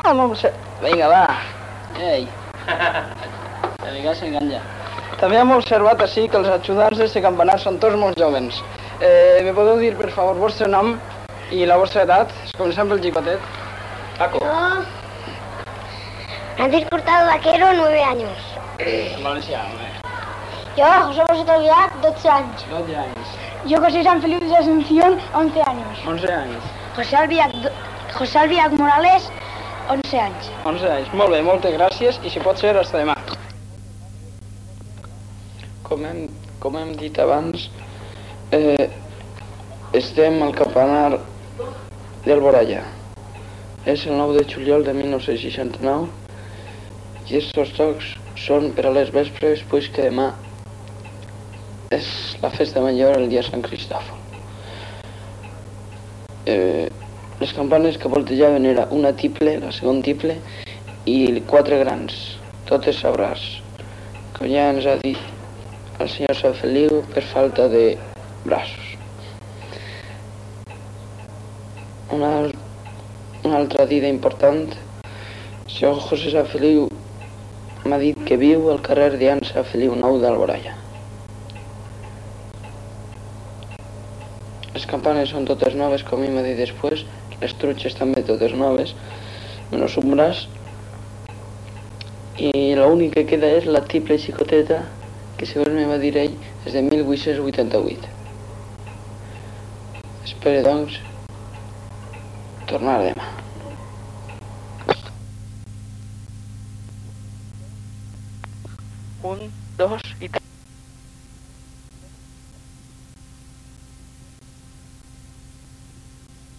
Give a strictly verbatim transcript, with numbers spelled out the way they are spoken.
Ah, molt sé. Vinga, va. Ei. La mica s'enganya. També hem observat així que els ajudants d'este campanar són tots molt joves. Eh, me podeu dir, per favor, vostre nom i la vostra edat? Comencem pel xicotet. Paco. Yo, Francisco Hurtado Vaquero, nueve años. En valencià, home. Yo, José Bosito Aguilar, doce años. dotze anys. Yo, José San Felipe de Asunción, once años. onze anys. José Albiac, José Albiac Morales, once años. onze anys. Molt bé, moltes gràcies i si pot ser, hasta demà. Com hem, com hem dit abans, eh, estem al campanar d'Alboraya. És el nou de juliol de mil nou-cents seixanta-nou i estos tocs són per a les vespres, pues que demà és la festa major el dia Sant Cristòfol. Eh, les campanes que voltejaven era una tiple, la segona tiple, i quatre grans, totes sabràs, com ja ens ha dit el senyor Sant Feliu per falta de braços. Una, una altra dida important, el senyor José Sant Feliu m'ha dit que viu al carrer Dian Sant Feliu nou d'Alboraya. Les campanes són totes noves, com ell m'ha dit després, les trutxes també totes noves, menys un braç, i l'únic que queda és la tiple xicoteta, que segons me va dir ell, és de mil vuit-cents vuitanta-vuit. Espero, doncs, tornar demà. Un, dos i tres.